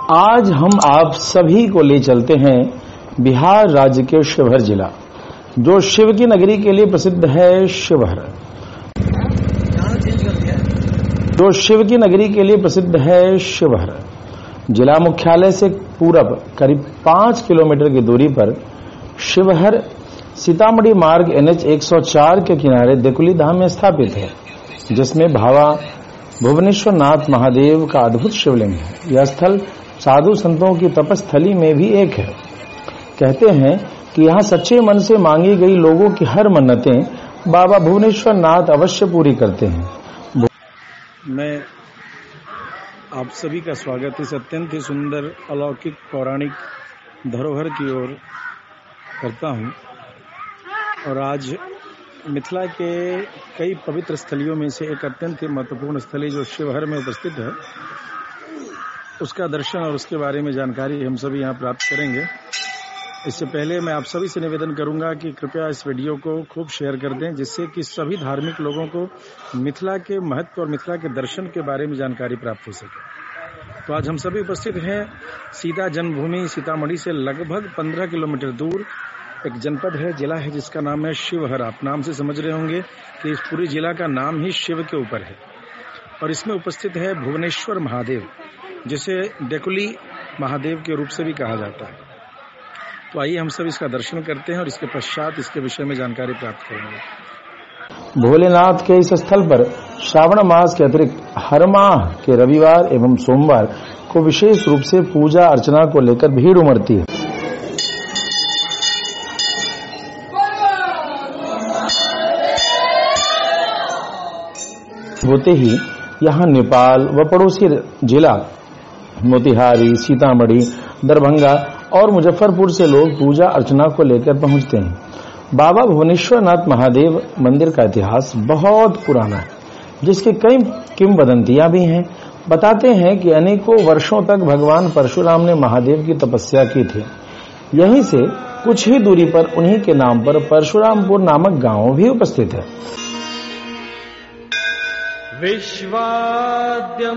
आज हम आप सभी को ले चलते हैं बिहार राज्य के शिवहर जिला, जो शिव की नगरी के लिए प्रसिद्ध है। शिवहर जो शिव की नगरी के लिए प्रसिद्ध है। शिवहर जिला मुख्यालय से पूरब करीब 5 किलोमीटर की दूरी पर शिवहर सीतामढ़ी मार्ग NH 104 के किनारे देकुली धाम में स्थापित है, जिसमें बाबा भुवनेश्वर नाथ महादेव का अद्भुत शिवलिंग है। यह स्थल साधु संतों की तपस्थली में भी एक है। कहते हैं कि यहाँ सच्चे मन से मांगी गई लोगों की हर मन्नतें बाबा भुवनेश्वर नाथ अवश्य पूरी करते हैं। मैं आप सभी का स्वागत इस अत्यंत ही सुंदर अलौकिक पौराणिक धरोहर की ओर करता हूँ। और आज मिथिला के कई पवित्र स्थलियों में से एक अत्यंत ही महत्वपूर्ण स्थली जो शिवहर में उपस्थित है, उसका दर्शन और उसके बारे में जानकारी हम सभी यहाँ प्राप्त करेंगे। इससे पहले मैं आप सभी से निवेदन करूंगा कि कृपया इस वीडियो को खूब शेयर कर दें, जिससे कि सभी धार्मिक लोगों को मिथिला के महत्व और मिथिला के दर्शन के बारे में जानकारी प्राप्त हो सके। तो आज हम सभी उपस्थित हैं सीता जन्मभूमि सीतामढ़ी से लगभग 15 किलोमीटर दूर एक जनपद है, जिला है, जिसका नाम है शिवहर। आप नाम से समझ रहे होंगे कि इस पूरी जिला का नाम ही शिव के ऊपर है। और इसमें उपस्थित है भुवनेश्वर महादेव, जिसे डेकुली महादेव के रूप से भी कहा जाता है। तो आइए हम सब इसका दर्शन करते हैं और इसके पश्चात इसके विषय में जानकारी प्राप्त करेंगे। भोलेनाथ के इस स्थल पर श्रावण मास के अतिरिक्त हर माह के रविवार एवं सोमवार को विशेष रूप से पूजा अर्चना को लेकर भीड़ उमड़ती है। होते ही यहाँ नेपाल व पड़ोसी जिला मोतिहारी, सीतामढ़ी, दरभंगा और मुजफ्फरपुर से लोग पूजा अर्चना को लेकर पहुंचते हैं। बाबा भुवनेश्वर नाथ महादेव मंदिर का इतिहास बहुत पुराना है, जिसके कई किंवदंतियां भी हैं। बताते हैं कि अनेकों वर्षों तक भगवान परशुराम ने महादेव की तपस्या की थी। यहीं से कुछ ही दूरी पर उन्हीं के नाम पर परशुरामपुर नामक गांव भी उपस्थित है। विश्वाद्यम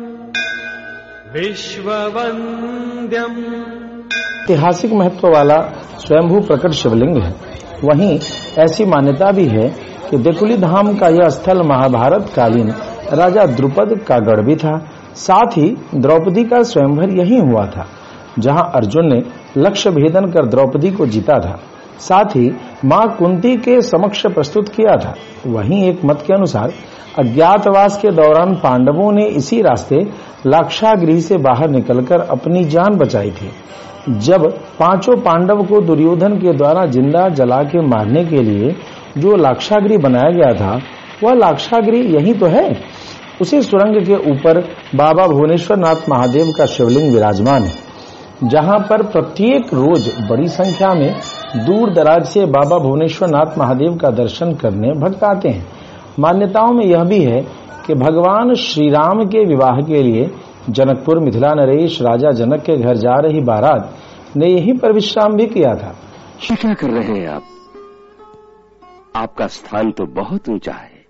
विश्ववंद्यम ऐतिहासिक महत्व वाला स्वयंभू प्रकट शिवलिंग है। वहीं ऐसी मान्यता भी है कि देकुली धाम का यह स्थल महाभारत कालीन राजा द्रुपद का गढ़ भी था। साथ ही द्रौपदी का स्वयंवर यही हुआ था, जहां अर्जुन ने लक्ष्य भेदन कर द्रौपदी को जीता था। साथ ही मां कुंती के समक्ष प्रस्तुत किया था। वहीं एक मत के अनुसार अज्ञातवास के दौरान पांडवों ने इसी रास्ते लाक्षागृह से बाहर निकलकर अपनी जान बचाई थी। जब पांचों पांडव को दुर्योधन के द्वारा जिंदा जला के मारने के लिए जो लाक्षागृह बनाया गया था, वह लाक्षागृह यही तो है। उसी सुरंग के ऊपर बाबा भुवनेश्वर नाथ महादेव का शिवलिंग विराजमान है, जहां पर प्रत्येक रोज बड़ी संख्या में दूर दराज से बाबा भुवनेश्वर नाथ महादेव का दर्शन करने भक्त आते हैं। मान्यताओं में यह भी है कि भगवान श्री राम के विवाह के लिए जनकपुर मिथिला नरेश राजा जनक के घर जा रही बारात ने यहीं पर विश्राम भी किया था। क्या कर रहे हैं आप? आपका स्थान तो बहुत ऊंचा है।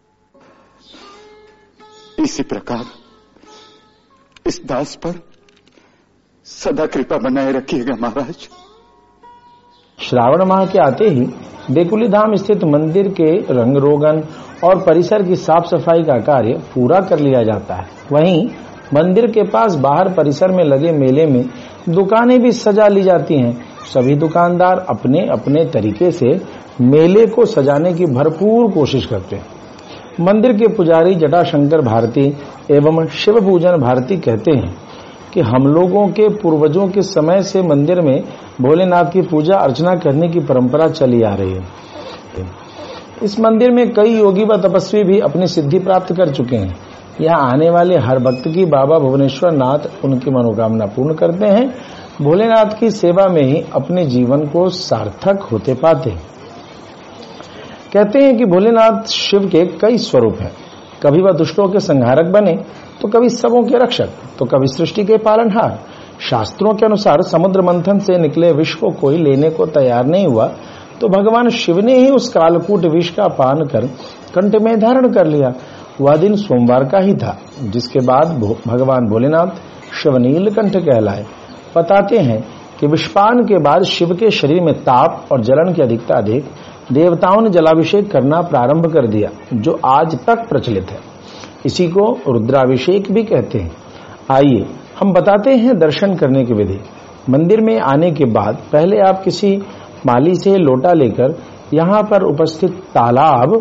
इसी प्रकार इस दास पर सदा कृपा बनाए रखिएगा महाराज। श्रावण माह के आते ही देकुली धाम स्थित मंदिर के रंग रोगन और परिसर की साफ सफाई का कार्य पूरा कर लिया जाता है। वहीं मंदिर के पास बाहर परिसर में लगे मेले में दुकानें भी सजा ली जाती हैं। सभी दुकानदार अपने अपने तरीके से मेले को सजाने की भरपूर कोशिश करते हैं। मंदिर के पुजारी जटाशंकर भारती एवं शिव पूजन भारती कहते हैं कि हम लोगों के पूर्वजों के समय से मंदिर में भोलेनाथ की पूजा अर्चना करने की परंपरा चली आ रही है। इस मंदिर में कई योगी व तपस्वी भी अपनी सिद्धि प्राप्त कर चुके हैं। यहाँ आने वाले हर भक्त की बाबा भुवनेश्वर नाथ उनकी मनोकामना पूर्ण करते हैं। भोलेनाथ की सेवा में ही अपने जीवन को सार्थक होते पाते हैं। कहते हैं कि भोलेनाथ शिव के कई स्वरूप हैं। कभी वह दुष्टों के संहारक बने, तो कभी सबों के रक्षक, तो कभी सृष्टि के पालनहार। शास्त्रों के अनुसार समुद्र मंथन से निकले विष को कोई लेने को तैयार नहीं हुआ, तो भगवान शिव ने ही उस कालकूट विष का पान कर कंठ में धारण कर लिया। वह दिन सोमवार का ही था, जिसके बाद भगवान भोलेनाथ शिव नीलकंठ कहलाए। बताते हैं कि विषपान के बाद शिव के शरीर में ताप और जलन की अधिकता देख देवताओं ने जलाभिषेक करना प्रारंभ कर दिया, जो आज तक प्रचलित है। इसी को रुद्राभिषेक भी कहते हैं। आइए हम बताते हैं दर्शन करने की विधि। मंदिर में आने के बाद पहले आप किसी माली से लोटा लेकर यहां पर उपस्थित तालाब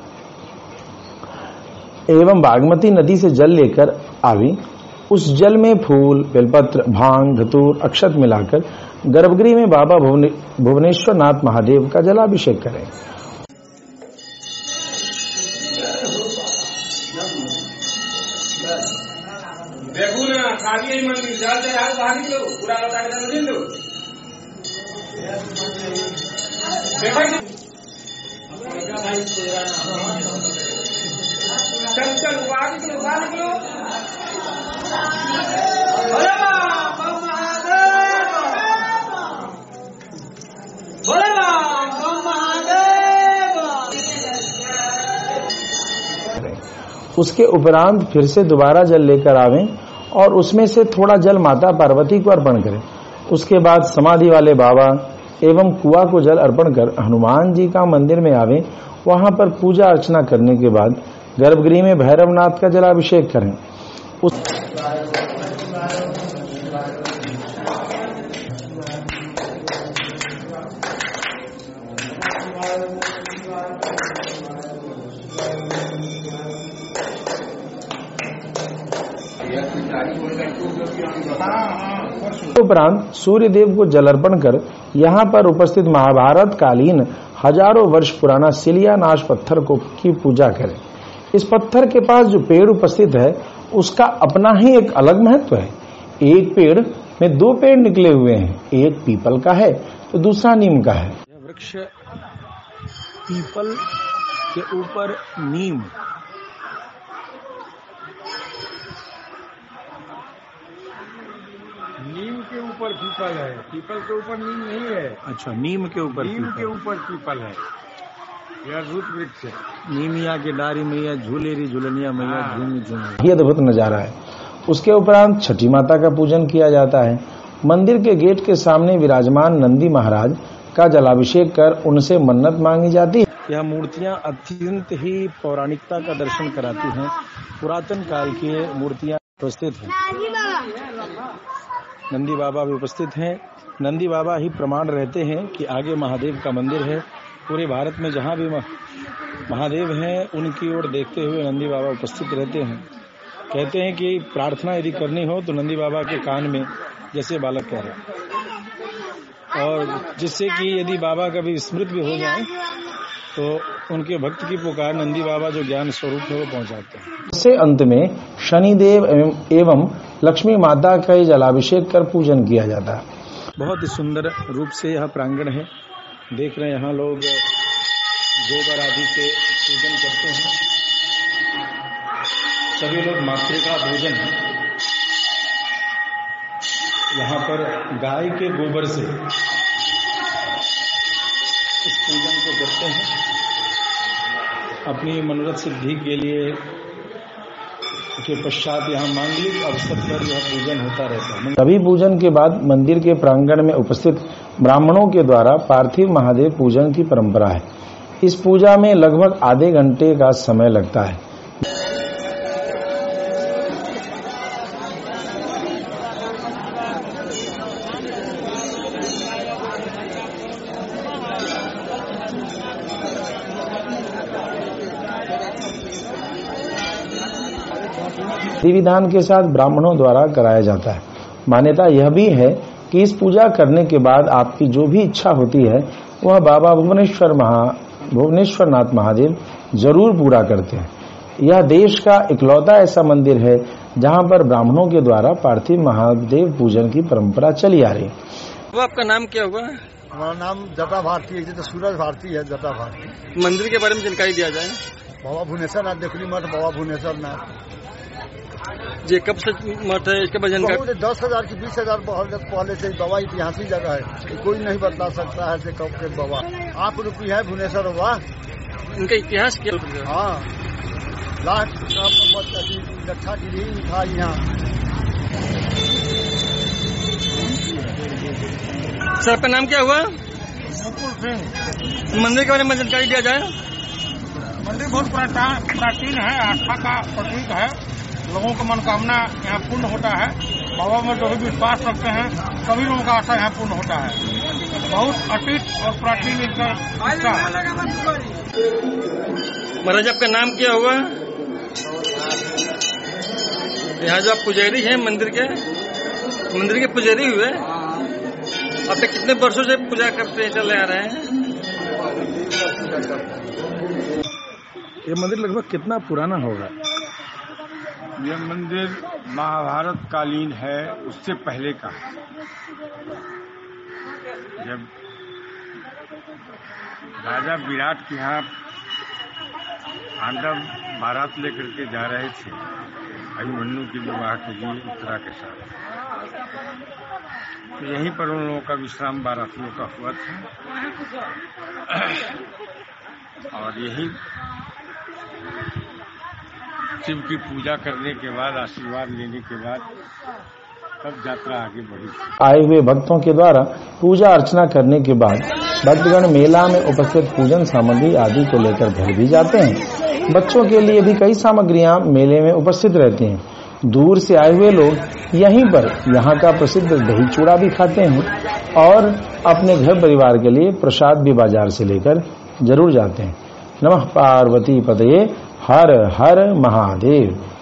एवं बागमती नदी से जल लेकर आवी। उस जल में फूल, बेलपत्र, भांग, धतूर, अक्षत मिलाकर गर्भगृह में बाबा भुवनेश्वर नाथ महादेव का जलाभिषेक करें। देखो ना, खाली मंदिर जाते यार, बाहर निकलो, पूरा लौटा के नदी लो। चल चल, बाहर निकलो, बाहर निकलो। बोले बाबा महादेव, बोले बाबा महादेव। उसके उपरांत फिर से दोबारा जल लेकर आवें और उसमें से थोड़ा जल माता पार्वती को अर्पण करें। उसके बाद समाधि वाले बाबा एवं कुआं को जल अर्पण कर हनुमान जी का मंदिर में आवें। वहां पर पूजा अर्चना करने के बाद गर्भगृह में भैरवनाथ का जलाभिषेक करें। उपरांत सूर्य देव को जल अर्पण कर यहाँ पर उपस्थित महाभारत कालीन हजारों वर्ष पुराना सिलियानाश पत्थर की पूजा करें। इस पत्थर के पास जो पेड़ उपस्थित है उसका अपना ही एक अलग महत्व है। एक पेड़ में दो पेड़ निकले हुए हैं, एक पीपल का है तो दूसरा नीम का है। यह वृक्ष पीपल के ऊपर नीम, नीम के ऊपर पीपल है, पीपल के ऊपर नीम नहीं है। अच्छा, नीम के ऊपर नीम के ऊपर पीपल है। यह रूट वृक्ष है। नीमिया के डारी मैया झूले री झूलनिया मैया झूमी झूमी। ये अद्भुत नजारा है। उसके उपरांत छठी माता का पूजन किया जाता है। मंदिर के गेट के सामने विराजमान नंदी महाराज का जलाभिषेक कर उनसे मन्नत मांगी जाती है। यह मूर्तियां अत्यंत ही पौराणिकता का दर्शन कराती हैं। पुरातन काल की मूर्तियां उपस्थित हैं। नंदी बाबा भी उपस्थित हैं। नंदी बाबा ही प्रमाण रहते हैं कि आगे महादेव का मंदिर है। पूरे भारत में जहां भी महादेव हैं उनकी ओर देखते हुए नंदी बाबा उपस्थित रहते हैं। कहते हैं कि प्रार्थना यदि करनी हो तो नंदी बाबा के कान में जैसे बालक कह रहे, और जिससे कि यदि बाबा कभी विस्मृत भी हो जाए तो उनके भक्त की पुकार नंदी बाबा जो ज्ञान स्वरूप है वो पहुंचाते हैं। इससे अंत में शनिदेव एवं लक्ष्मी माता का जलाभिषेक कर पूजन किया जाता है। बहुत ही सुंदर रूप से यह प्रांगण है। देख रहे हैं यहाँ लोग गोबर आदि से पूजन करते हैं। सभी लोग मातृका भोजन यहाँ पर गाय के गोबर से इस पूजन को करते हैं। अपनी मनोरथ सिद्धि के लिए के पश्चात यहाँ मांगलिक अवसर पर यह पूजन होता रहता है। सभी पूजन के बाद मंदिर के प्रांगण में उपस्थित ब्राह्मणों के द्वारा पार्थिव महादेव पूजन की परंपरा है। इस पूजा में लगभग आधे घंटे का समय लगता है। विधि विधान के साथ ब्राह्मणों द्वारा कराया जाता है। मान्यता यह भी है कि इस पूजा करने के बाद आपकी जो भी इच्छा होती है वह बाबा भुवनेश्वर नाथ महादेव जरूर पूरा करते हैं। यह देश का इकलौता ऐसा मंदिर है जहां पर ब्राह्मणों के द्वारा पार्थिव महादेव पूजन की परंपरा चली आ रही है। वो आपका नाम क्या हुआ? हमारा नाम जटा भारती है, तो सूरज भारती है। जटा भारती। मंदिर के बारे में जानकारी दिया जाए। बाबा भुवनेश्वर नाथ देखली मठ, बाबा भुवनेश्वर नाथ ये कब से मठ है? इसके बाद जानकारी 10,000 की 20,000 पहले से बाबा ऐतिहासिक जगह है, कोई नहीं बता सकता है कब के बाबा। आप रुपी है भुवनेश्वर बाबा, इनका इतिहास क्या? हाँ, लास्ट रक्षा गिरी था यहाँ। सर आपका नाम क्या हुआ? मुकुल सिंह। मंदिर के बारे में जानकारी दिया जाए। मंदिर बहुत प्राचीन है, आस्था का प्रतीक है। लोगों का मनोकामना यहाँ पूर्ण होता है। बाबा में जो भी विश्वास रखते हैं सभी लोगों का आशा यहाँ पूर्ण होता है। बहुत अतीत और प्राचीन इनका महाराज आपका नाम क्या हुआ? यहाँ जो आप पुजारी हैं मंदिर के पुजारी हुए, अब तक कितने वर्षों से पूजा करते चले आ रहे हैं? ये मंदिर लगभग कितना पुराना होगा? यह मंदिर महाभारत कालीन है, उससे पहले का है। जब राजा विराट के यहाँ पांडव बारात लेकर के जा रहे थे अभिमन्यु के विवाह के लिए उत्तरा के साथ, तो यहीं पर उन लोगों का विश्राम बारातियों का हुआ था और यही शिव की पूजा करने के बाद, आशीर्वाद लेने के बाद तब यात्रा आगे बढ़ी। आए हुए भक्तों के द्वारा पूजा अर्चना करने के बाद भक्तगण मेला में उपस्थित पूजन सामग्री आदि को लेकर घर भी जाते हैं। बच्चों के लिए भी कई सामग्रियां मेले में उपस्थित रहती हैं। दूर से आए हुए लोग यहीं पर यहाँ का प्रसिद्ध दही चूड़ा भी खाते हैं और अपने घर परिवार के लिए प्रसाद भी बाजार से लेकर जरूर जाते हैं। नमः पार्वती पतये, हर हर महादेव।